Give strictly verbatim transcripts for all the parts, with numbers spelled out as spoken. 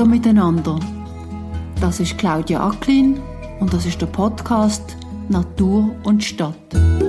Hallo miteinander. Das ist Claudia Acklin und das ist der Podcast Natur und Stadt.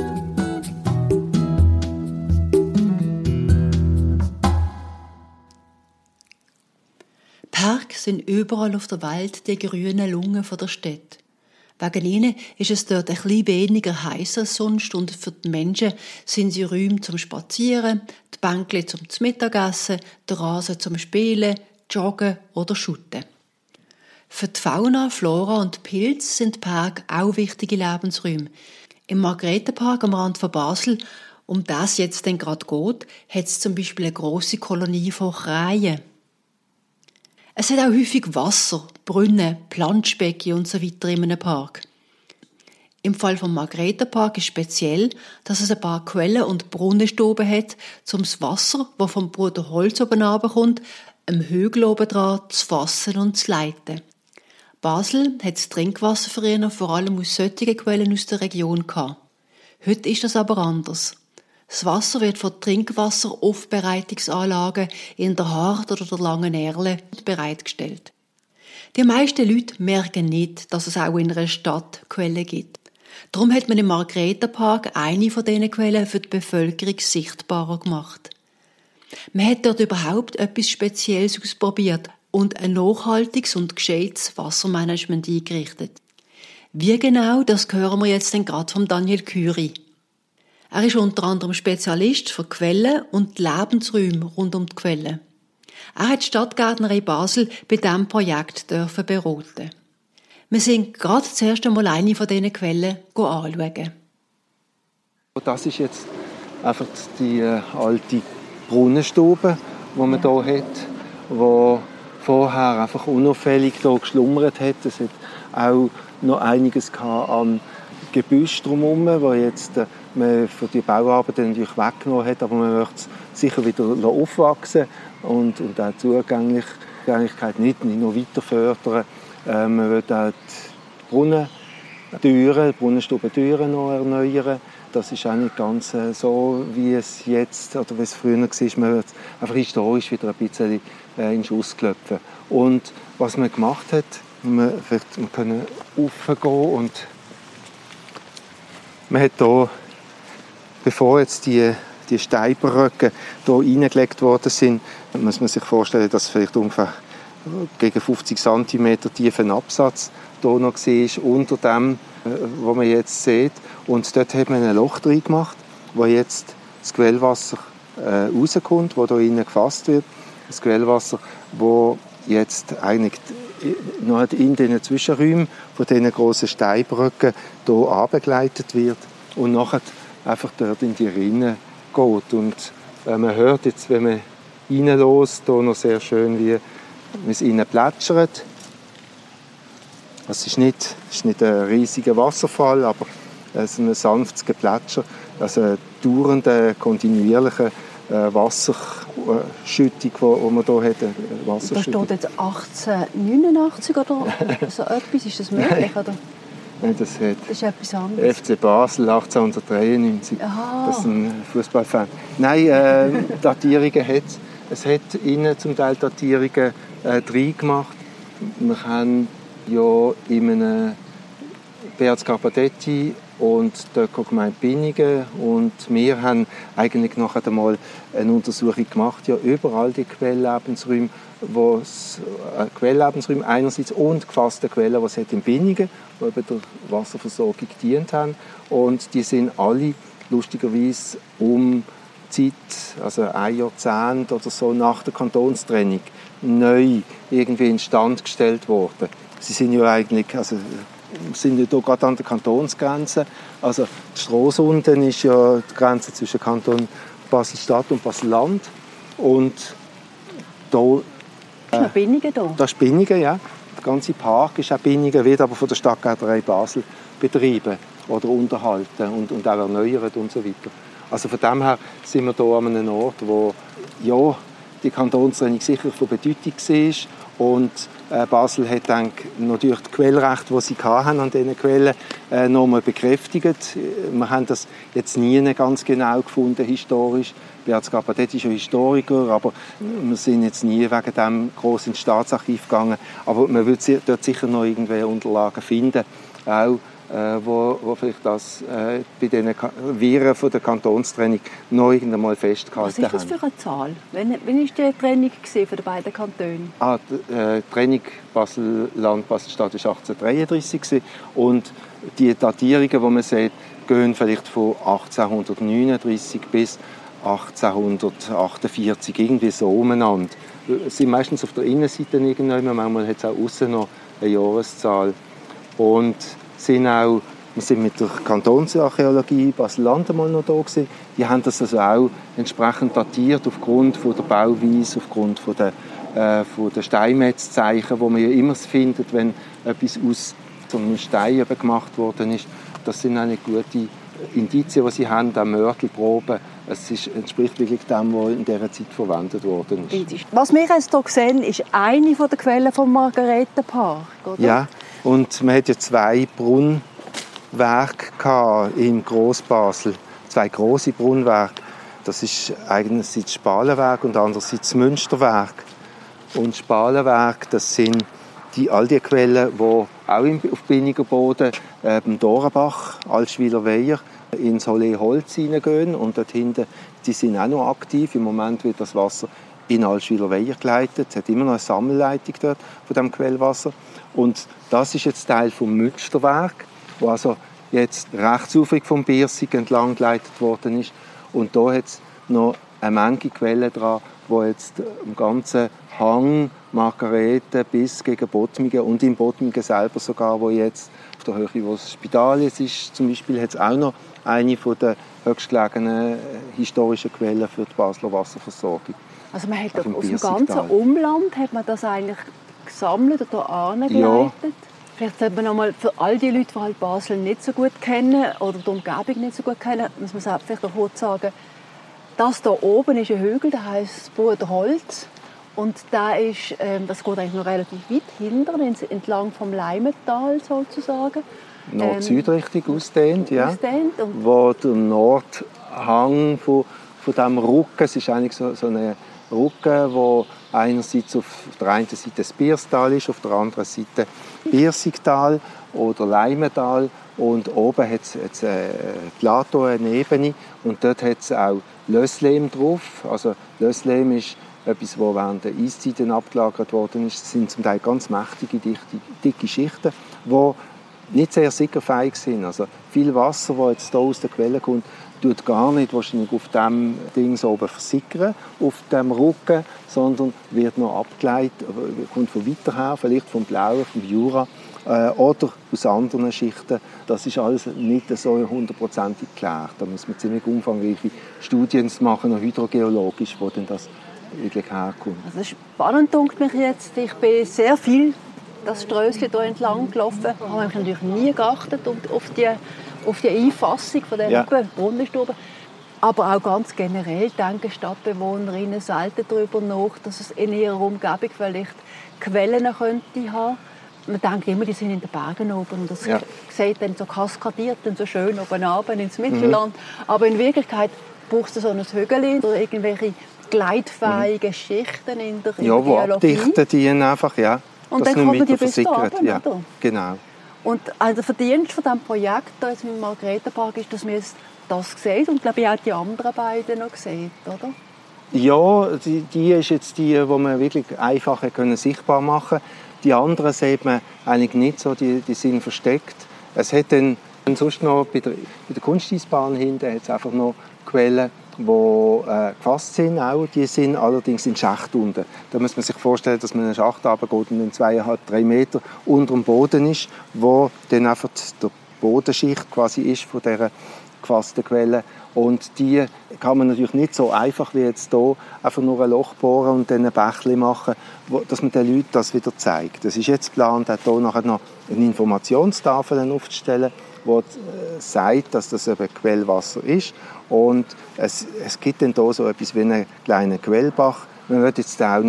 Parks sind überall auf der Welt die grünen Lungen der Städte. Wegen ihnen ist es dort ein bisschen weniger heiß als sonst und für die Menschen sind sie Räume zum Spazieren, die Bänkle zum Mittagessen, der Rasen zum Spielen, Joggen oder Schutten. Für die Fauna, Flora und Pilze sind die Parks auch wichtige Lebensräume. Im Margaretenpark am Rand von Basel, um das jetzt denn gerade geht, hat es zum Beispiel eine grosse Kolonie von Krähen. Es hat auch häufig Wasser, Brunnen, Planschbecken und so weiter in einem Park. Im Fall vom Margaretenpark ist speziell, dass es ein paar Quellen und Brunnenstuben hat, um das Wasser, das vom Bruder Holz oben runterkommt, am Hügel oben dran zu fassen und zu leiten. Basel hat das Trinkwasser früher vor allem aus solchen Quellen aus der Region gehabt. Heute ist das aber anders. Das Wasser wird von Trinkwasseraufbereitungsanlagen in der Hart oder der Langen Erle bereitgestellt. Die meisten Leute merken nicht, dass es auch in einer Stadt Quellen gibt. Darum hat man im Margaretenpark eine von diesen Quellen für die Bevölkerung sichtbarer gemacht. Man hat dort überhaupt etwas Spezielles ausprobiert und ein nachhaltiges und gescheites Wassermanagement eingerichtet. Wie genau, das hören wir jetzt gerade von Daniel Curie. Er ist unter anderem Spezialist für Quellen und die Lebensräume rund um die Quellen. Er hat die Stadtgärtnerei Basel bei diesem Projekt dürfen beraten. Wir sind gerade zuerst einmal eine von diesen Quellen anschauen. Das ist jetzt einfach die äh, alte Brunnenstube, die man hier ja. hat, die vorher einfach unauffällig hier geschlummert hat. Es hat auch noch einiges an Gebüsch drumherum, das jetzt äh, man für die Bauarbeiten natürlich weggenommen hat, aber man möchte es sicher wieder aufwachsen und, und auch die Zugänglichkeit nicht, nicht noch weiter fördern. Äh, man will auch die Brunnentüren, die Brunnenstubentüren noch erneuern. Das ist auch nicht ganz äh, so, wie es jetzt oder wie es früher war. Man will einfach historisch wieder ein bisschen äh, in den Schuss klopfen. Und was man gemacht hat, man, man können raufgehen und man hat hier, bevor jetzt die, die Steinbrücken hier reingelegt worden sind, muss man sich vorstellen, dass vielleicht ungefähr gegen fünfzig Zentimeter tiefen Absatz hier noch war, unter dem, was man jetzt sieht. Und dort hat man ein Loch drin gemacht, wo jetzt das Quellwasser äh, rauskommt, das hier innen gefasst wird. Das Quellwasser, das jetzt eigentlich noch in den Zwischenräumen von diesen grossen Steinbrücken hier abgeleitet wird und nachher einfach dort in die Rinne geht. Und äh, man hört jetzt, wenn man reinlässt, hier noch sehr schön, wie es innen plätschert. Es ist nicht, ist nicht ein riesiger Wasserfall, aber es ist ein sanftes Geplätscher, also eine dauernde, kontinuierliche äh, Wasserschüttung, die man hier hat. Da steht jetzt achtzehnhundertneunundachtzig oder so etwas. Ist das möglich? Oder? Nein, das, hat das ist etwas anderes. F C Basel achtzehnhundertdreiundneunzig. Aha. Das ist ein Fußballfan. Nein, äh, Datierungen hat es. Es hat innen zum Teil Datierungen äh, drin gemacht. Wir haben ja in einem Beat Scarpadetti und der Ökogemeinde Binningen und wir haben eigentlich noch einmal eine Untersuchung gemacht, ja überall die Quelllebensräume, was äh, Quelllebensräume einerseits und gefasste Quellen, was es in Binningen, die eben der Wasserversorgung gedient haben, und die sind alle lustigerweise um die Zeit, also ein Jahrzehnt oder so nach der Kantonstrennung, neu irgendwie instand gestellt worden. Sie sind ja eigentlich, also sind ja hier gerade an der Kantonsgrenze. Also die Strasse unten ist ja die Grenze zwischen Kanton Basel-Stadt und Basel-Land. Und da ist noch Binningen da? Das ist Binningen, ja. Der ganze Park ist auch Binningen, wird aber von der Stadtgärtnerei Basel betrieben oder unterhalten und, und auch erneuert und so weiter. Also von dem her sind wir hier an einem Ort, wo ja, die Kantonstrennung sicher von Bedeutung war und Äh, Basel hat dann natürlich die Quellrechte, die sie hatten, an diesen Quellen äh, nochmal bekräftigt. Wir haben das jetzt nie ganz genau gefunden, historisch. Beat Gabardet ist ein Historiker, aber wir sind jetzt nie wegen dem groß ins Staatsarchiv gegangen. Aber man wird dort sicher noch irgendwelche Unterlagen finden, auch, äh, wo, wo vielleicht das äh, bei diesen Viren von der Kantonstrennung noch irgendwann mal festgehalten haben. Was ist das für eine Zahl? Wann war die Trennung von den beiden Kantonen? Ah, die äh, Trennung Basel-Land, Basel-Stadt war achtzehnhundertdreiunddreißig und die Datierungen, die man sieht, gehen vielleicht von achtzehnhundertneununddreißig bis achtzehnhundertachtundvierzig, irgendwie so umeinander. Es sind meistens auf der Innenseite irgendwann, manchmal hat es auch außen noch eine Jahreszahl. Und sind auch, wir sind mit der Kantonsarchäologie Basel-Land mal noch da gewesen. Die haben das also auch entsprechend datiert aufgrund von der Bauweise, aufgrund von der, äh, von der Steinmetzzeichen, wo man ja immer findet, wenn etwas aus so einem Stein gemacht worden ist. Das sind eine gute Indizien, die sie haben, auch Mörtelproben. Es ist, entspricht wirklich dem, was in dieser Zeit verwendet worden ist. Was wir jetzt hier sehen, ist eine der Quellen vom Margaretenpark, oder? Ja, und man hat ja zwei Brunnwerke in Grossbasel, zwei grosse Brunnwerke. Das ist einerseits das Spalenwerk und andererseits das Münsterwerk. Und das Spalenwerk, das sind die, all die Quellen, die auch auf Binniger Boden, äh, beim Dorenbach, Altschwiler Weiher, ins Holle Holz hineingehen. Und dort hinten, die sind auch noch aktiv. Im Moment wird das Wasser in Altschwiler Weiher geleitet. Es hat immer noch eine Sammelleitung dort von dem Quellwasser. Und das ist jetzt Teil vom Münsterwerk, wo also jetzt rechtsaufrig vom Biersig entlang geleitet worden ist. Und da hat es noch eine Menge Quellen dran, wo jetzt im ganzen Hang Margareten bis gegen Bottmingen und in Bottmingen selber sogar, wo jetzt auf der Höhe, wo das Spital jetzt ist, zum Beispiel, hat es auch noch eine der höchstgelegenen historischen Quellen für die Basler Wasserversorgung. Also man hat aus dem ganzen Umland hat man das eigentlich gesammelt oder angeleitet? Ja. Vielleicht sollte man noch mal für all die Leute, die halt Basel nicht so gut kennen oder die Umgebung nicht so gut kennen, muss man vielleicht auch kurz sagen, das hier oben ist ein Hügel, der heisst Bruderholz. Und da ist, ähm, das geht eigentlich noch relativ weit hinter, entlang vom Leimental sozusagen. Nord-Süd-Richtung ähm, ausdehnt, ja. Ausdehnt wo der Nordhang von, von diesem Rücken, es ist eigentlich so, so eine Rücken, wo einerseits auf der einen Seite das Bierstal ist, auf der anderen Seite Biersigtal oder Leimental. Und oben hat es ein Plateau, eine Ebene, und dort hat es auch Lösslehm drauf. Also Lösslehm ist etwas, das während der Eiszeiten abgelagert worden ist. Das sind zum Teil ganz mächtige, dichte, dicke Schichten, die nicht sehr sickerfähig sind. Also viel Wasser, das jetzt hier aus der Quelle kommt, tut gar nicht wahrscheinlich auf dem Ding so oben versickern, auf dem Rücken, sondern wird noch abgeleitet, kommt von weiter her, vielleicht vom Blauen, vom Jura äh, oder aus anderen Schichten. Das ist alles nicht so hundertprozentig geklärt. Da muss man ziemlich umfangreiche Studien machen, auch hydrogeologisch, wo denn das wirklich herkommt. Also spannend dunkt mich jetzt. Ich bin sehr viel das Strösschen hier entlang gelaufen. Ich habe natürlich nie geachtet auf die, auf die Einfassung von dieser ja. Brunnenstube. Aber auch ganz generell denken Stadtbewohnerinnen selten darüber nach, dass es in ihrer Umgebung vielleicht Quellen könnte haben. Man denkt immer, die sind in den Bergen oben. Und das ja. sieht dann so kaskadiert und so schön oben runter ins Mittelland. Mhm. Aber in Wirklichkeit braucht es so ein Hügel oder irgendwelche gleitfähigen mhm. Schichten in der, in ja, der Geologie. Ja, die abdichten die einfach, ja. Und dann kommen die bis dahin, ja, oder? Genau. Und also der Verdienst von diesem Projekt hier im Margaretenpark ist, dass wir jetzt das sehen und glaube ich auch die anderen beiden noch sehen, oder? Ja, die, die ist jetzt die, die man wirklich einfach können sichtbar machen können. Die anderen sieht man eigentlich nicht so, die, die sind versteckt. Es hat dann sonst noch bei der, bei der Kunsteisbahn hinten hat es einfach noch Quellen, die äh, gefasst sind. Auch. Die sind allerdings in Schacht unten. Da muss man sich vorstellen, dass man in einen Schacht runtergeht und in zweieinhalb, drei Meter unter dem Boden ist, wo dann einfach die Bodenschicht quasi ist von dieser gefassten Quelle. Und die kann man natürlich nicht so einfach wie jetzt hier einfach nur ein Loch bohren und dann ein Bächlein machen, wo, dass man den Leuten das wieder zeigt. Das ist jetzt geplant, hier nachher noch eine Informationstafel aufzustellen, die äh, sagt, dass das eben Quellwasser ist. Und es, es gibt dann hier so etwas wie einen kleinen Quellbach. Man wird jetzt auch nicht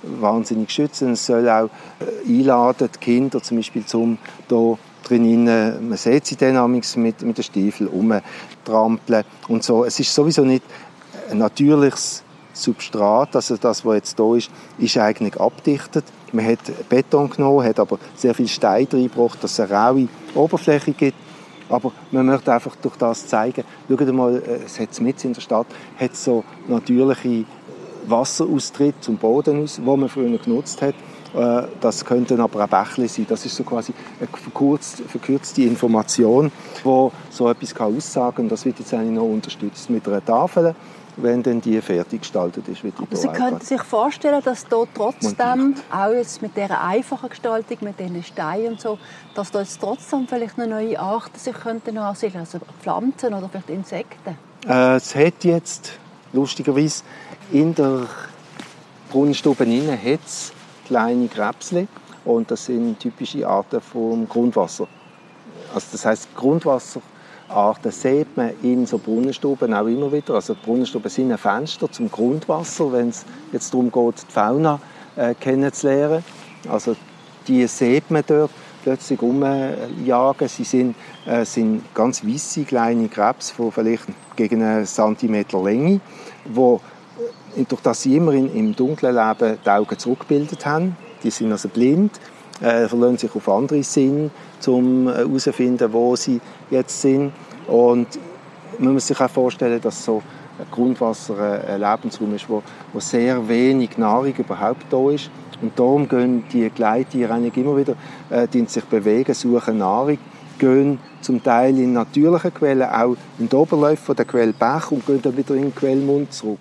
wahnsinnig schützen. Es soll auch einladen, die Kinder zum Beispiel zum hier drinnen, man sieht sie dann amigs mit, mit den Stiefeln rumtrampeln und so. Es ist sowieso nicht ein natürliches Substrat, also das, was jetzt hier ist, ist eigentlich abdichtet. Man hat Beton genommen, hat aber sehr viel Stein reingebracht, dass es eine raue Oberfläche gibt. Aber man möchte einfach durch das zeigen, schaut mal, es hat mitten in der Stadt hat so natürliche Wasseraustritte zum Boden aus, wo man früher genutzt hat. Das könnten aber auch Bächle sein. Das ist so quasi eine verkürzte, verkürzte Information, die so etwas aussagen kann. Und das wird jetzt eigentlich noch unterstützt mit einer Tafel, wenn dann die fertig gestaltet ist. Wie die Sie könnten sich vorstellen, dass hier trotzdem, auch jetzt mit dieser einfachen Gestaltung, mit diesen Steinen und so, dass da jetzt trotzdem vielleicht noch neue Arten sich könnten ansiedeln, also Pflanzen oder vielleicht Insekten? Äh, es hat jetzt, lustigerweise, in der Brunnenstube innen hat es kleine Krebsli und das sind typische Arten vom Grundwasser. Also das heisst, Grundwasserarten sieht man in so Brunnenstuben auch immer wieder. Also die Brunnenstuben sind ein Fenster zum Grundwasser, wenn es jetzt darum geht, die Fauna äh, kennenzulernen. Also die sieht man dort plötzlich umjagen. Sie sind, äh, sind ganz weisse kleine Krebs von vielleicht gegen einen Zentimeter Länge, wo durch das sie immer in, im Dunkeln leben, die Augen zurückgebildet haben. Die sind also blind, äh, verlassen sich auf andere Sinne, um herauszufinden, äh, wo sie jetzt sind. Und man muss sich auch vorstellen, dass so ein Grundwasser ein Lebensraum ist, wo, wo sehr wenig Nahrung überhaupt da ist. Und darum gehen die Gleittiere eigentlich immer wieder, äh, die sich bewegen, suchen Nahrung, gehen zum Teil in natürlichen Quellen, auch in den Oberläufen der Quelle Bach und gehen dann wieder in den Quellmund zurück.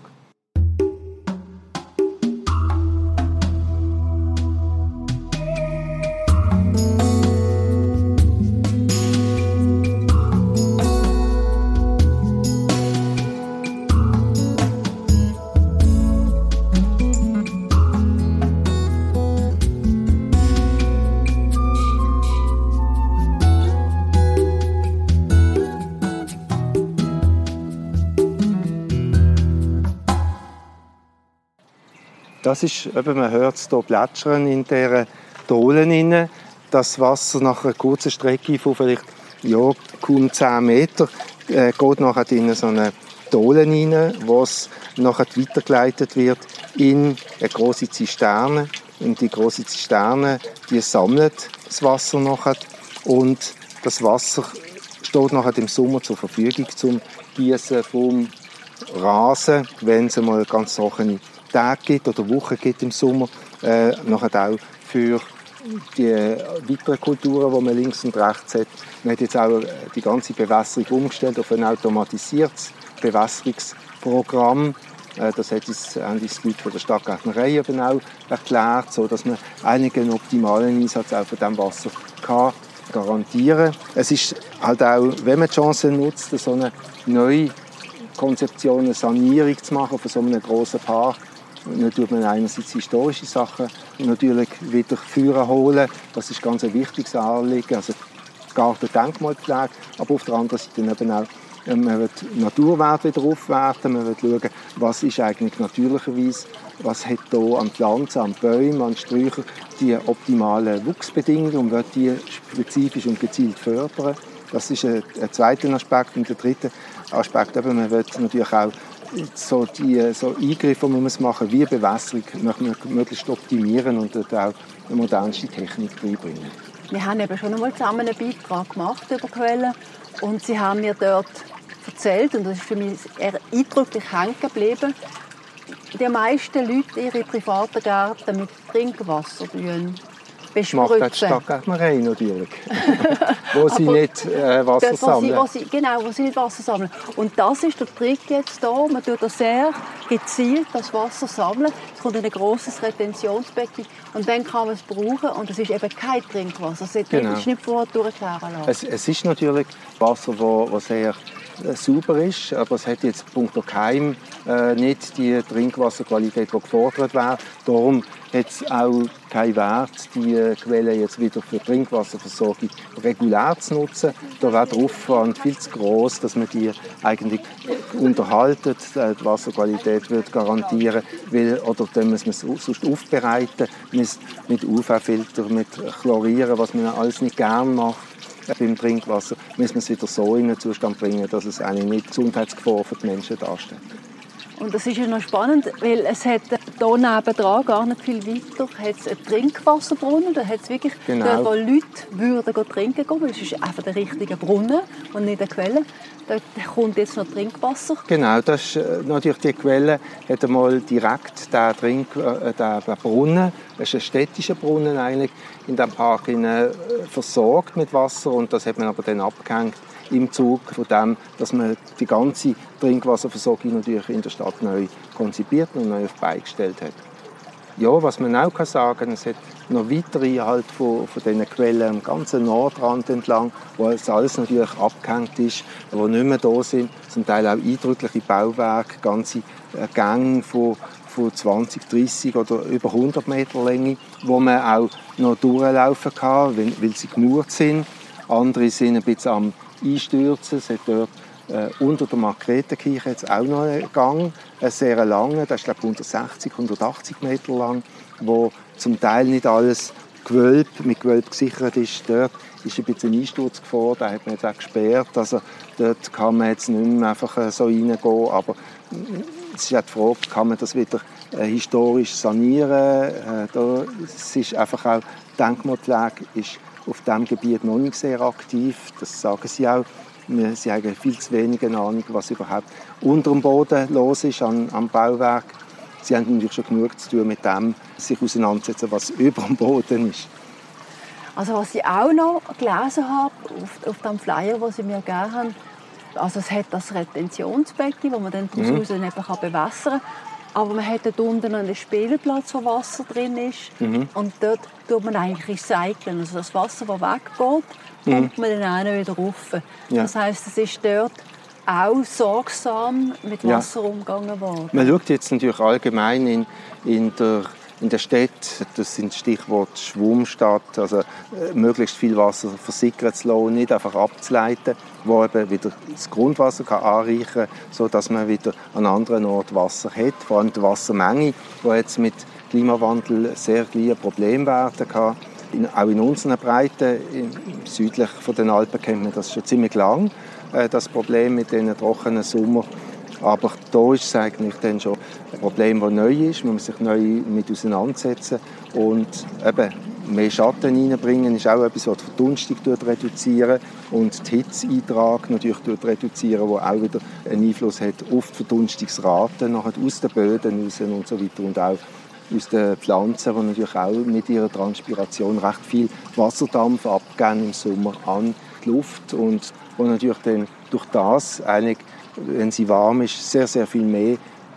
Das ist, eben, man hört es hier plätschern in dieser Dohlen. Das Wasser nach einer kurzen Strecke von vielleicht ja, kaum zehn Meter äh, geht nachher in so eine Dohlen rein, wo es nachher weitergeleitet wird in eine große Zisterne. Und die große Zisterne, die sammelt das Wasser nachher. Und das Wasser steht nachher im Sommer zur Verfügung zum Gießen vom Rasen, wenn es mal ganz trockene Tage gibt oder Wochen gibt im Sommer, äh, nachher auch für die weiteren Kulturen, die man links und rechts hat. Man hat jetzt auch die ganze Bewässerung umgestellt auf ein automatisiertes Bewässerungsprogramm. Äh, das hat uns, haben uns die Leute von der Stadtgärtnerei eben auch erklärt, so dass man einen optimalen Einsatz auch von diesem Wasser kann garantieren kann. Es ist halt auch, wenn man die Chance nutzt, so eine neue Konzeption, eine Sanierung zu machen von so einem grossen Park. Dann tut man einerseits historische Sachen natürlich wieder führen holen. Das ist ganz ein wichtiges Anliegen. Also Gartendenkmalpflege, aber auf der anderen Seite eben auch, man will Naturwerte wieder aufwerten, man will schauen, was ist eigentlich natürlicherweise, was hat hier an Pflanzen, an Bäumen, an Sträuchern die optimalen Wuchsbedingungen und will die spezifisch und gezielt fördern. Das ist ein, ein zweiter Aspekt. Und der dritte Aspekt, eben, man will natürlich auch so die so Eingriffe, die man machen muss, wie Bewässerung, möglichst optimieren und dort auch eine modernste Technik reinbringen. Wir haben eben schon einmal zusammen einen Beitrag gemacht über Quellen und Sie haben mir dort erzählt, und das ist für mich eher eindrücklich hängen geblieben, die meisten Leute ihre privaten Gärten mit Trinkwasser bespritzen. Macht auch die Stadtgärtnerei natürlich. wo sie aber nicht äh, Wasser dort, wo sammeln. Sie, wo sie, genau, wo sie nicht Wasser sammeln. Und das ist der Trick jetzt hier. Man tut das sehr gezielt das Wasser sammeln. Es kommt in ein grosses Retentionsbecken und dann kann man es brauchen. Und es ist eben kein Trinkwasser. Das genau. ist nicht vorher durchkehren lassen. Es, es ist natürlich Wasser, das sehr äh, sauber ist, aber es hat jetzt punkto Keim äh, nicht die Trinkwasserqualität, die gefordert wäre. Darum hat es auch keinen Wert, die äh, Quelle jetzt wieder für Trinkwasserversorgung regulär zu nutzen. Da wäre der Aufwand viel zu gross, dass man die eigentlich unterhalten, äh, die Wasserqualität wird garantieren, weil, oder dann muss man es sonst aufbereiten mit, mit U V-Filter, mit Chlorieren, was man alles nicht gerne macht. Beim Trinkwasser müssen wir es wieder so in einen Zustand bringen, dass es eine nicht Gesundheitsgefahr für die Menschen darstellt. Und das ist ja noch spannend, weil es hat hier nebendran, gar nicht viel weiter, hat es einen Trinkwasserbrunnen. Da hat es wirklich, genau. Dort, wo Leute würden trinken gehen, weil es ist einfach der richtige Brunnen und nicht eine Quelle. Dort kommt jetzt noch Trinkwasser. Genau, das ist, äh, natürlich die Quelle hat einmal direkt den, Trink, äh, den, den Brunnen, das ist ein städtischer Brunnen eigentlich, in diesem Park in, äh, versorgt mit Wasser, und das hat man aber dann abgehängt im Zug von dem, dass man die ganze Trinkwasserversorgung natürlich in der Stadt neu konzipiert und neu auf die Beine gestellt hat. Ja, was man auch sagen kann, es hat noch weitere halt von, von diesen Quellen am ganzen Nordrand entlang, wo alles natürlich abgehängt ist, wo nicht mehr da sind. Zum Teil auch eindrückliche Bauwerke, ganze Gänge von, von zwanzig, dreissig oder über hundert Meter Länge, wo man auch noch durchlaufen kann, weil, weil sie gemauert sind. Andere sind ein bisschen am Einstürzen. Es hat dort äh, unter der Margrethenkirche jetzt auch noch einen Gang, einen sehr langen, der ist glaube ich hundertsechzig, hundertachtzig Meter lang, wo zum Teil nicht alles Gewölb, mit Gewölb gesichert ist. Dort ist ein bisschen Einsturzgefahr, da hat man jetzt auch gesperrt. Also dort kann man jetzt nicht mehr einfach so reingehen, aber es ist auch die Frage, kann man das wieder äh, historisch sanieren? Äh, da, es ist einfach auch, die Denkmalpflege ist auf diesem Gebiet noch nicht sehr aktiv, das sagen sie auch. Sie haben viel zu wenig Ahnung, was überhaupt unter dem Boden los ist am, am Bauwerk. Sie haben natürlich schon genug zu tun mit dem, sich auseinandersetzen, was über dem Boden ist. Also was ich auch noch gelesen habe, auf, auf dem Flyer, den sie mir gegeben haben, also es hat das Retentionsbecken, wo man dann daraus mhm. eben bewässern kann. Aber man hat dort unten einen Spielplatz, wo Wasser drin ist. Mhm. Und dort tut man eigentlich recyceln. Also das Wasser, das weggeht, kommt mhm. man dann auch wieder rauf. Ja. Das heisst, es ist dort auch sorgsam mit Wasser ja. umgegangen worden. Man schaut jetzt natürlich allgemein in, in der In der Stadt, das sind Stichwort Schwummstadt, also äh, möglichst viel Wasser versickern zu lassen, nicht einfach abzuleiten, wo eben wieder das Grundwasser kann anreichen kann, sodass man wieder an anderen Orten Wasser hat. Vor allem die Wassermenge, die jetzt mit Klimawandel sehr gleich ein Problem werden kann. In, auch in unseren Breiten, in, südlich von den Alpen, kennt man das schon ziemlich lang, äh, das Problem mit den trockenen Sommern. Aber da ist es eigentlich dann schon ein Problem, das neu ist. Man muss sich neu mit auseinandersetzen. Und eben mehr Schatten reinbringen ist auch etwas, das die Verdunstung reduziert und die Hitzeeintrag natürlich reduziert, wo auch wieder einen Einfluss hat auf die Verdunstungsrate nachher aus den Böden raus und so weiter. Und auch aus den Pflanzen, die natürlich auch mit ihrer Transpiration recht viel Wasserdampf abgeben im Sommer an die Luft. Und wo natürlich dann durch das eigentlich, wenn sie warm ist, sehr, sehr viel mehr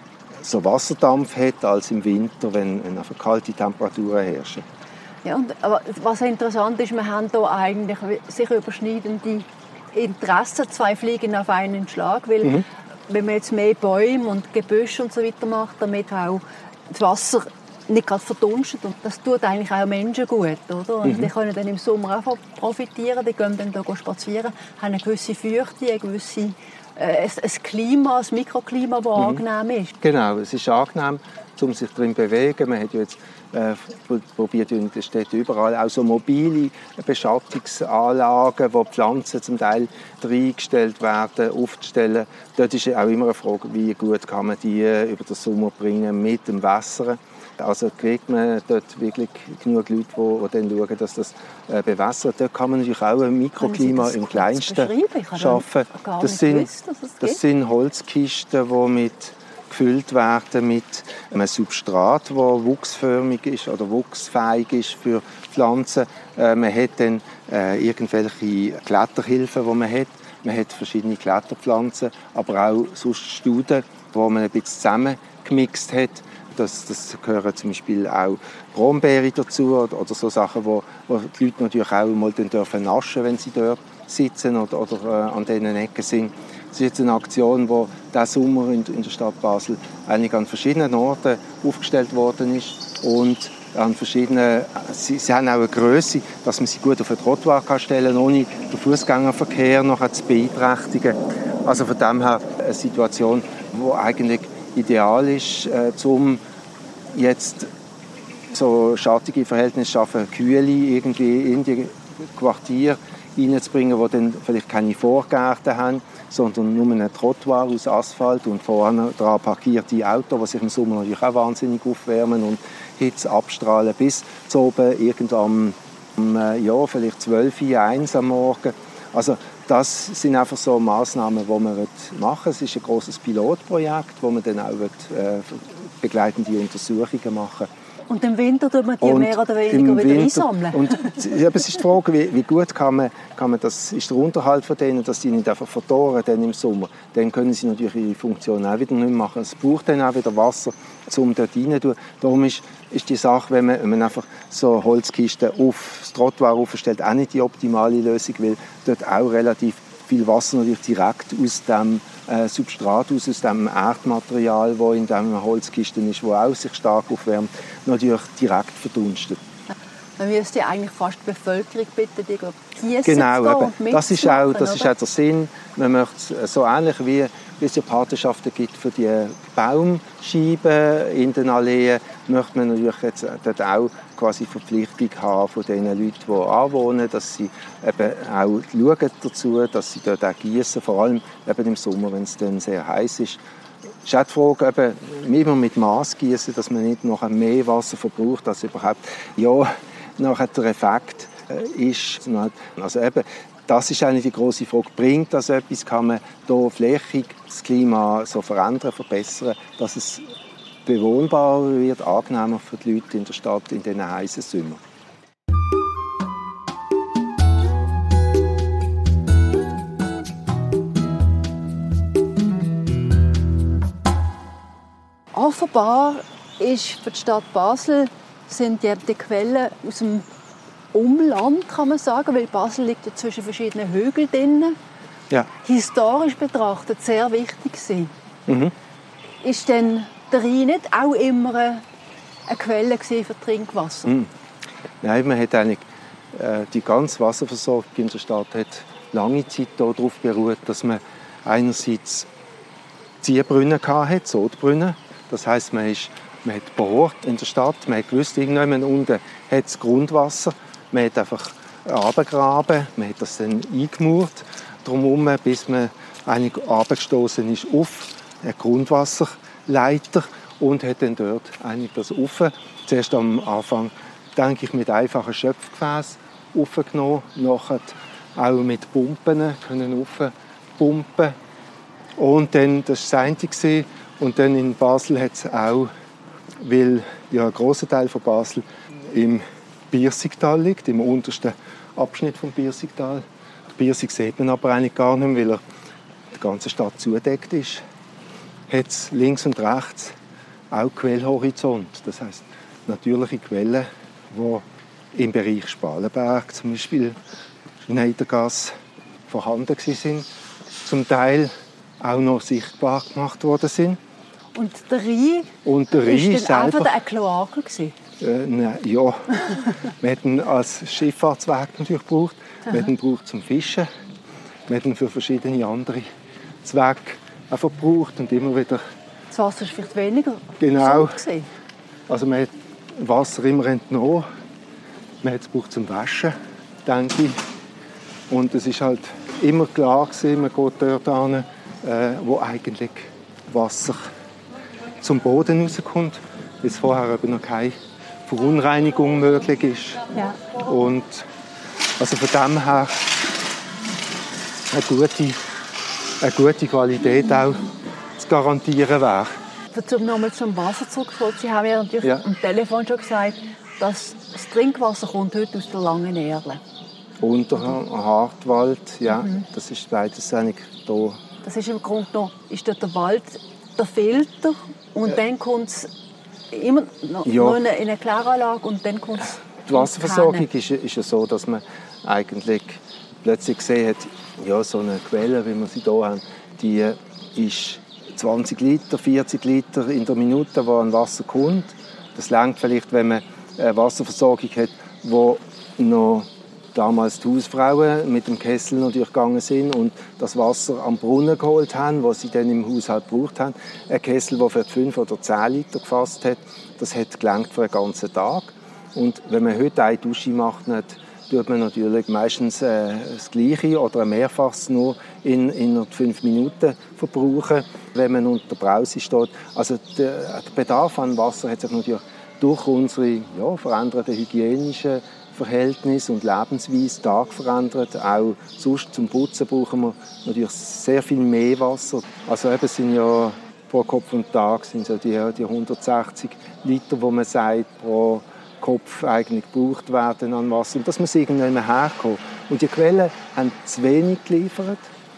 so Wasserdampf hat als im Winter, wenn, wenn einfach kalte Temperaturen herrschen. Ja, und, aber was interessant ist, wir haben hier eigentlich sich überschneidende Interessen, zwei Fliegen auf einen Schlag, weil mhm. wenn man jetzt mehr Bäume und Gebüsche und so weiter macht, damit auch das Wasser nicht gerade verdunstet, und das tut eigentlich auch Menschen gut, oder? Und mhm. die können dann im Sommer auch profitieren, die gehen dann hier spazieren, haben eine gewisse Feuchte, eine gewisse Ein Klima, ein Mikroklima, das mhm. angenehm ist. Genau, es ist angenehm, um sich darin zu bewegen. Man hat ja jetzt äh, probiert in den Städten überall auch so mobile Beschattungsanlagen, wo Pflanzen zum Teil reingestellt werden, aufzustellen. Dort ist auch immer eine Frage, wie gut kann man die über den Sommer bringen mit dem Wässern. Also kriegt man dort wirklich genug Leute, die, die dann schauen, dass das äh, bewässert. Dort kann man natürlich auch ein Mikroklima im Kleinsten schaffen. Das sind, gewusst, das, das sind Holzkisten, die mit gefüllt werden mit einem Substrat, das wuchsförmig ist oder wuchsfähig ist für Pflanzen. Äh, man hat dann äh, irgendwelche Kletterhilfen, die man hat. Man hat verschiedene Kletterpflanzen, aber auch sonst Studen, die man ein bisschen zusammengemixt hat. Das, das gehören zum Beispiel auch Brombeere dazu oder, oder so Sachen, wo, wo die Leute natürlich auch mal dürfen naschen, wenn sie dort sitzen oder, oder äh, an diesen Ecken sind. Das ist jetzt eine Aktion, die diesen Sommer in, in der Stadt Basel eigentlich an verschiedenen Orten aufgestellt worden ist. Und an verschiedenen, sie, sie haben auch eine Grösse, dass man sie gut auf ein Trottoir stellen kann, ohne den Fußgängerverkehr noch zu beeinträchtigen. Also von dem her eine Situation, die eigentlich ideal ist, äh, um jetzt so schattige Verhältnisse schaffen, Kühle irgendwie in die Quartiere reinzubringen, die dann vielleicht keine Vorgärten haben, sondern nur ein Trottoir aus Asphalt und vorne dran parkierte Autos, die sich im Sommer natürlich auch wahnsinnig aufwärmen und Hitze abstrahlen bis zu oben irgendwann um, ja, vielleicht zwölf, eins am Morgen. Also das sind einfach so Massnahmen, die man machen will. Es ist ein grosses Pilotprojekt, wo man dann auch äh, begleitende Untersuchungen machen. Und im Winter tut man die und mehr oder weniger wieder Winter, einsammeln? Und, ja, aber es ist die Frage, wie, wie gut kann man, kann man das, ist der Unterhalt von denen, dass die nicht einfach verdorren dann im Sommer. Dann können sie natürlich ihre Funktion auch wieder nicht mehr machen. Es braucht dann auch wieder Wasser, um dort rein zu tun. Darum ist, ist die Sache, wenn man, wenn man einfach so Holzkisten auf das Trottoir aufstellt, auch nicht die optimale Lösung, weil dort auch relativ viel Wasser natürlich direkt aus dem äh, Substrat, aus, aus dem Erdmaterial, das in diesem Holzkisten ist, das auch sich stark aufwärmt, natürlich direkt verdunstet. Man müsste ja eigentlich fast die Bevölkerung bitten, die gießen genau, zu das ist auch, das ist auch der Sinn. Man möchte so ähnlich wie wie es ja Patenschaften gibt für die Baumscheiben in den Alleen, möchte man natürlich jetzt dort auch quasi Verpflichtung haben von den Leuten, die anwohnen, dass sie eben auch schauen dazu, dass sie dort auch gießen, vor allem eben im Sommer, wenn es dann sehr heiß ist. Es ist auch die Frage, eben, immer mit Maß gießen, dass man nicht noch mehr Wasser verbraucht, als überhaupt ja, nachher der Effekt äh, ist. Also eben, das ist eigentlich die grosse Frage. Bringt das etwas? Kann man hier flächig das Klima so verändern, verbessern, dass es bewohnbarer wird, angenehmer für die Leute in der Stadt in diesen heißen Sommern? Offenbar ist für die Stadt Basel sind die, die Quellen aus dem Umland, kann man sagen, weil Basel liegt ja zwischen verschiedenen Hügeln drin. Ja. Historisch betrachtet sehr wichtig gewesen. Mhm. Ist denn der Rhein nicht auch immer eine Quelle für Trinkwasser? Mhm. Nein, man hat eigentlich äh, die ganze Wasserversorgung in der Stadt hat lange Zeit darauf beruht, dass man einerseits Ziehbrunnen hatte, Sodbrunnen. Das heisst, man, ist, man hat gebohrt in der Stadt, man hat gewusst, irgendwann unten hat es Grundwasser. Man hat einfach runtergegraben, man hat das dann eingemauert, drumherum, bis man eigentlich runtergestoßen ist auf einen Grundwasserleiter und hat dann dort eigentlich das rauf. Zuerst am Anfang, denke ich, mit einfachen Schöpfgefäßen aufgenommen, nachher auch mit Pumpen können aufpumpen. Und dann, das war das eine. Und dann in Basel hat es auch, weil ja, ein grosser Teil von Basel im Biersigtal liegt, im untersten Abschnitt vom Biersigtal. Den Biersig sieht man aber eigentlich gar nicht mehr, weil er die ganze Stadt zugedeckt ist. Hat es links und rechts auch Quellhorizont. Das heisst, natürliche Quellen, die im Bereich Spalenberg, zum Beispiel Schneidergasse, vorhanden waren, zum Teil auch noch sichtbar gemacht worden sind. Und der Rhein, und der Rhein ist dann selber, einfach ein Kloakel gewesen? Äh, nein, ja, wir hat ihn als Schifffahrtsweg natürlich gebraucht. Wir haben ihn gebraucht zum Fischen. Wir haben ihn für verschiedene andere Zwecke einfach gebraucht und immer wieder. Das Wasser ist vielleicht weniger. Genau. So also man hat Wasser immer entnommen. Man hat es gebraucht zum Waschen, denke ich. Und es ist halt immer klar gewesen, man geht dort hin, äh, wo eigentlich Wasser zum Boden rauskommt, weil es vorher eben noch keine Verunreinigung möglich ist. Ja. Und also von dem her eine gute, eine gute Qualität auch zu garantieren wäre. Um nochmal zum Wasser zurückzukommen. Sie haben ja natürlich ja. am Telefon schon gesagt, dass das Trinkwasser kommt heute aus der Langen Erle. Unter Hartwald, ja, mhm. Das ist beides eigentlich da. Das ist im Grunde noch, ist dort der Wald der Filter und ja. Dann kommt es immer noch ja. in eine Kläranlage und dann kommt es. Die Wasserversorgung ist, ist ja so, dass man eigentlich plötzlich gesehen hat, ja, so eine Quelle, wie wir sie hier haben, die ist zwanzig Liter, vierzig Liter in der Minute, wo an Wasser kommt. Das reicht vielleicht, wenn man eine Wasserversorgung hat, wo noch damals die Hausfrauen mit dem Kessel natürlich gegangen sind und das Wasser am Brunnen geholt haben, was sie dann im Haushalt gebraucht haben. Ein Kessel, der für fünf oder zehn Liter gefasst hat, das hat gelangt für einen ganzen Tag. Und wenn man heute eine Dusche macht, nicht, tut man natürlich meistens äh, das Gleiche oder ein Mehrfaches nur in, in fünf Minuten verbrauchen, wenn man unter der Brause steht. Also der, der Bedarf an Wasser hat sich natürlich durch unsere ja, veränderten hygienischen Verhältnisse und Lebensweise stark verändert. Auch sonst zum Putzen brauchen wir natürlich sehr viel mehr Wasser. Also eben sind ja pro Kopf und Tag sind so die, die hundertsechzig Liter, wo man sagt, pro Kopf eigentlich gebraucht werden an Wasser. Und das muss irgendwann herkommen. Und die Quellen haben zu wenig geliefert,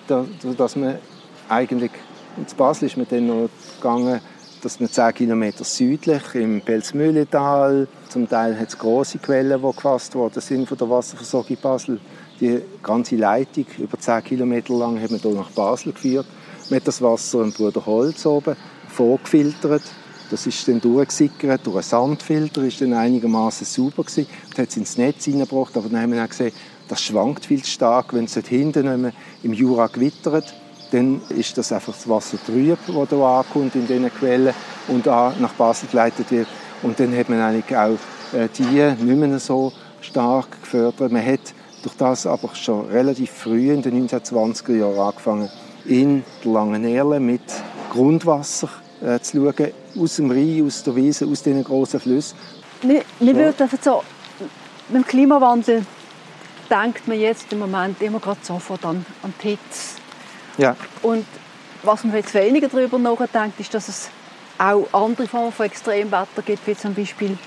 dass man eigentlich, in Basel ist man dann noch gegangen, dass man zehn Kilometer südlich im Pelzmühletal, zum Teil hat es grosse Quellen, die gefasst worden sind von der Wasserversorgung Basel. Die ganze Leitung, über zehn Kilometer lang, hat man hier nach Basel geführt. Man hat das Wasser im Bruder Holz oben vorgefiltert. Das ist dann durchgesickert durch einen Sandfilter, ist dann einigermaßen sauber gewesen und hat es ins Netz hineingebracht. Aber dann haben wir auch gesehen, das schwankt viel zu stark, wenn es hinten im Jura gewittert. Dann ist das einfach das Wasser trüb, das hier ankommt in diesen Quellen und nach Basel geleitet wird. Und dann hat man eigentlich auch die nicht mehr so stark gefördert. Man hat durch das aber schon relativ früh in den neunzehnhundertzwanziger Jahren angefangen, in der Langenerle mit Grundwasser äh, zu schauen, aus dem Rhein, aus der Wiese, aus diesen grossen Flüssen. Mir, mir wird einfach so, beim Klimawandel denkt man jetzt im Moment immer gerade sofort an, an die Hitze. Ja. Und was man jetzt weniger darüber nachdenkt, ist, dass es auch andere Formen von Extremwetter gibt, wie zum Beispiel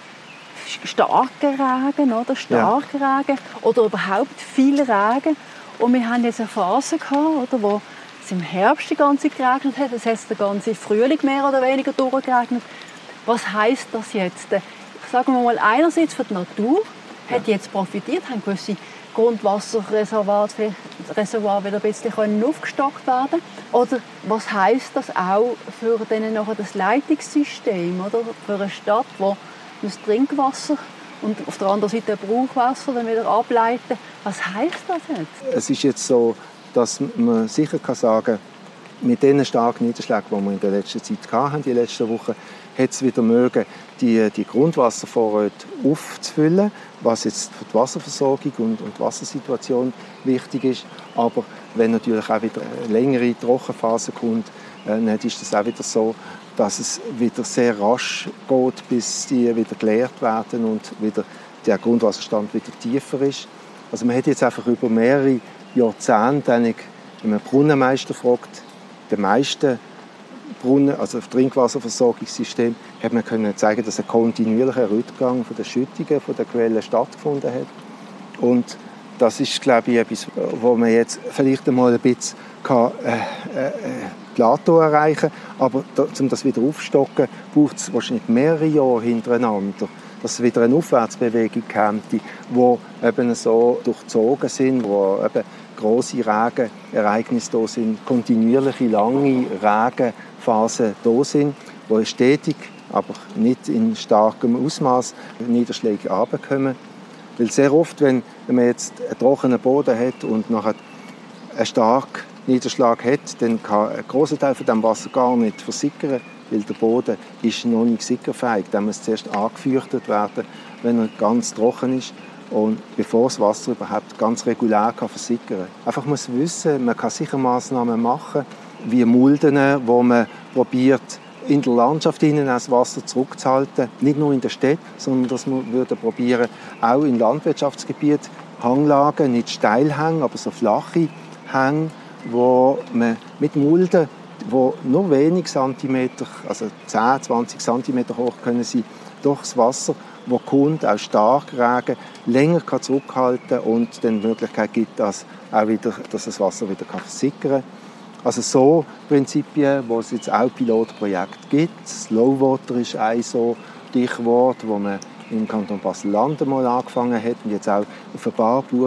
starker Regen oder starker ja. Regen oder überhaupt viel Regen. Und wir haben jetzt eine Phase gehabt, oder, wo es im Herbst die ganze Zeit geregnet hat, es hat den ganzen Frühling mehr oder weniger durchgeregnet. Was heisst das jetzt? Sagen wir mal, einerseits für die Natur ja. hat jetzt profitiert, haben gewisse Grundwasserreservoire Reservoir wieder ein bisschen aufgestockt werden. Oder was heisst das auch für dann nachher das Leitungssystem, oder? Für eine Stadt, wo das Trinkwasser und auf der anderen Seite Brauchwasser dann wieder ableiten. Was heisst das jetzt? Es ist jetzt so, dass man sicher sagen kann, mit den starken Niederschlägen, die wir in der letzten Zeit hatten, die letzten Wochen, hat es wieder mögen, die, die Grundwasservorräte aufzufüllen, was jetzt für die Wasserversorgung und, und die Wassersituation wichtig ist. Aber wenn natürlich auch wieder eine längere Trockenphase kommt, äh, dann ist es auch wieder so, dass es wieder sehr rasch geht, bis die wieder geleert werden und wieder der Grundwasserstand wieder tiefer ist. Also man hat jetzt einfach über mehrere Jahrzehnte, wenn man Brunnenmeister fragt, den meisten Brunnen, also das Trinkwasserversorgungssystem, hat man können zeigen, dass ein kontinuierlicher Rückgang von den Schüttungen von den Quellen stattgefunden hat. Und das ist, glaube ich, etwas, wo man jetzt vielleicht einmal ein bisschen kann, äh, äh, Plateau erreichen kann. Aber da, um das wieder aufzustocken, braucht es wahrscheinlich mehrere Jahre hintereinander, dass es wieder eine Aufwärtsbewegung kommt, die eben so durchzogen sind, wo eben grosse Regenereignisse da sind, kontinuierliche, lange Regenphasen da sind, die stetig, aber nicht in starkem Ausmaß Niederschläge runterkommen. Weil sehr oft, wenn man jetzt einen trockenen Boden hat und nachher einen starken Niederschlag hat, dann kann ein grosser Teil von dem Wasser gar nicht versickern, weil der Boden ist noch nicht sickerfähig. Der muss zuerst angefeuchtet werden, wenn er ganz trocken ist. Und bevor das Wasser überhaupt ganz regulär kann versickern kann. Einfach muss wissen, man kann sicher Massnahmen machen, wie Mulden, wo man probiert, in der Landschaft das Wasser zurückzuhalten. Nicht nur in der Stadt, sondern dass man würde probieren, auch in Landwirtschaftsgebieten Hanglagen, nicht Steilhänge, aber so flache Hänge, wo man mit Mulden, wo nur wenig Zentimeter, also zehn, zwanzig Zentimeter hoch können sie, durch das Wasser, wo kommt, auch stark Regen, länger kann zurückhalten und dann die Möglichkeit gibt, dass, auch wieder, dass das Wasser wieder kann versickern kann. Also so Prinzipien, wo es jetzt auch Pilotprojekte gibt. Slowwater ist ein so Stichwort, wo man im Kanton Basel-Land mal angefangen hat und jetzt auch auf ein paar Bauernbetrieben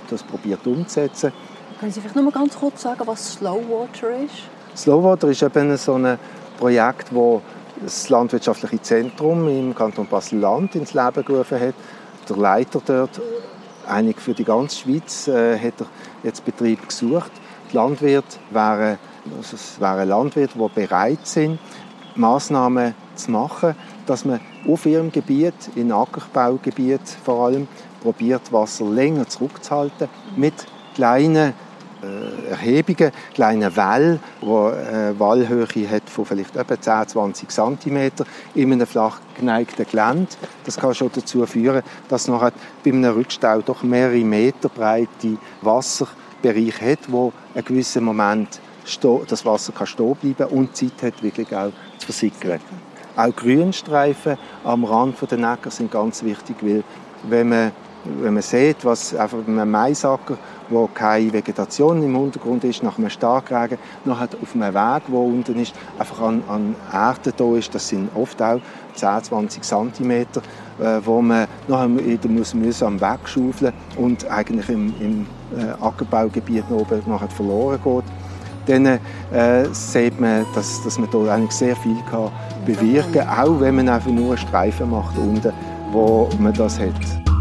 das probiert umzusetzen. Können Sie vielleicht noch mal ganz kurz sagen, was Slow Water ist? Slow Water ist eben so ein Projekt, das das landwirtschaftliche Zentrum im Kanton Basel-Land ins Leben gerufen hat. Der Leiter dort, eigentlich für die ganze Schweiz, äh, hat er jetzt Betrieb gesucht. Die Landwirte wären, also es wären Landwirte, die bereit sind, Massnahmen zu machen, dass man auf ihrem Gebiet, in Ackerbaugebiet vor allem, probiert, Wasser länger zurückzuhalten mit kleinen äh, Erhebungen, kleine Wellen, die eine Wallhöhe hat von vielleicht etwa zehn bis zwanzig Zentimeter in einem flach geneigten Gelände. Das kann schon dazu führen, dass noch bei einem Rückstau doch mehrere Meter breite Wasserbereich hat, wo einen gewissen Moment das Wasser kann stehen bleiben und Zeit hat, wirklich auch zu versickern. Auch Grünstreifen am Rand der Äcker sind ganz wichtig, weil wenn man, wenn man sieht, was einfach bei einem Maisacker, wo keine Vegetation im Untergrund ist, nach einem Starkregen, nachher auf einem Weg, der unten ist, einfach an, an Erde da ist, das sind oft auch zehn bis zwanzig Zentimeter, äh, wo man nachher wieder muss, mühsam wegschaufeln und eigentlich im, im äh, Ackerbaugebiet noch oben nachher verloren geht. Dann äh, sieht man, dass, dass man da eigentlich sehr viel kann bewirken kann, auch wenn man einfach nur einen Streifen macht unten, wo man das hat.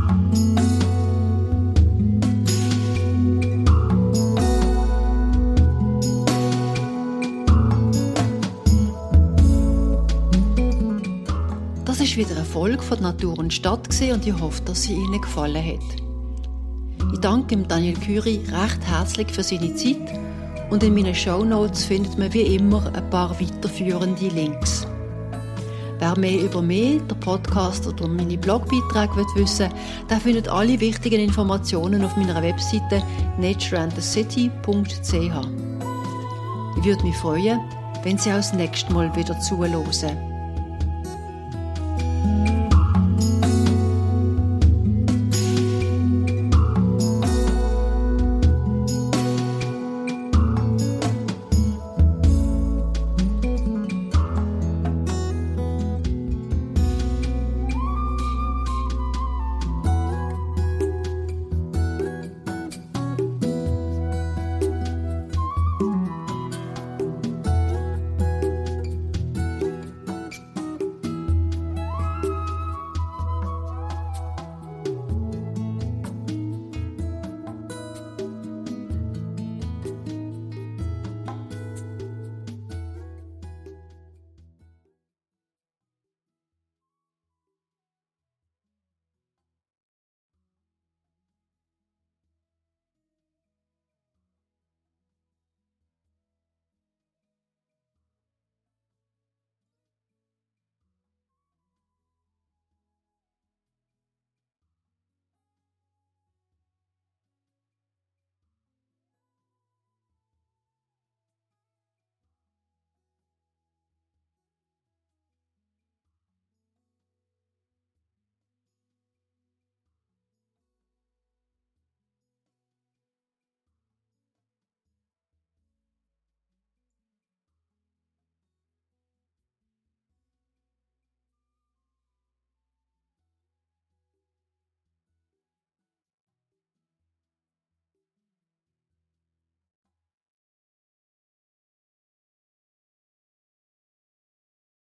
Das war wieder eine Folge von «Natur und Stadt» und ich hoffe, dass sie Ihnen gefallen hat. Ich danke Daniel Curie recht herzlich für seine Zeit und in meinen Shownotes findet man wie immer ein paar weiterführende Links. Wer mehr über mich, den Podcast oder meine Blogbeiträge wissen will, der findet alle wichtigen Informationen auf meiner Webseite nature and the city punkt c h. Ich würde mich freuen, wenn Sie auch das nächste Mal wieder zuhören.